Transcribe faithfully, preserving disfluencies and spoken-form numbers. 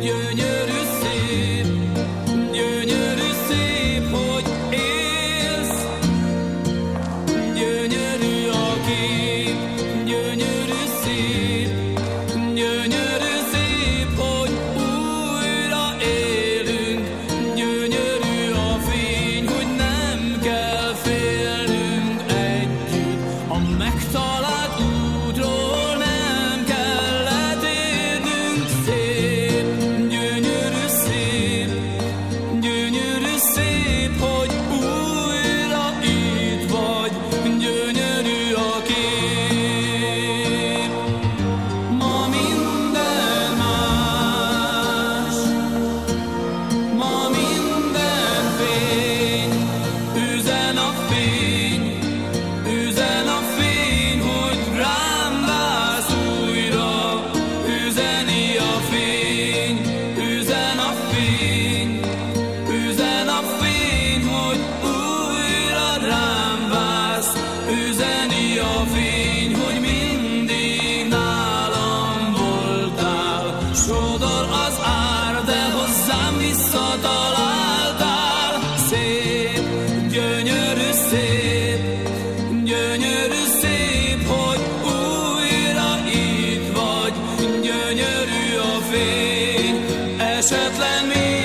gyönyörű szép, gyönyörű szép, hogy élsz, gyönyörű a kép, gyönyörű szép, gyönyörű szép, hogy újra élünk, gyönyörű a fény, hogy nem kell félnünk együtt, a megtalált útról nem kell letérnünk, szép, gyönyörű szép, gyönyörű szép, hogy újra itt vagy, gyönyörű a kép. Ma minden más, ma minden fény, üzen a fény, üzen a fény, hogy rám vársz újra, üzeni a fény, üzen a fény, üzen a fény, hogy újra rám vársz, üzeni a fény, hogy mindig nálam voltál, sodor az ár, de hozzám visszataláltál, szép, gyönyörű szép, gyönyörű szép, hogy újra itt vagy, gyönyörű a fény, esetlen még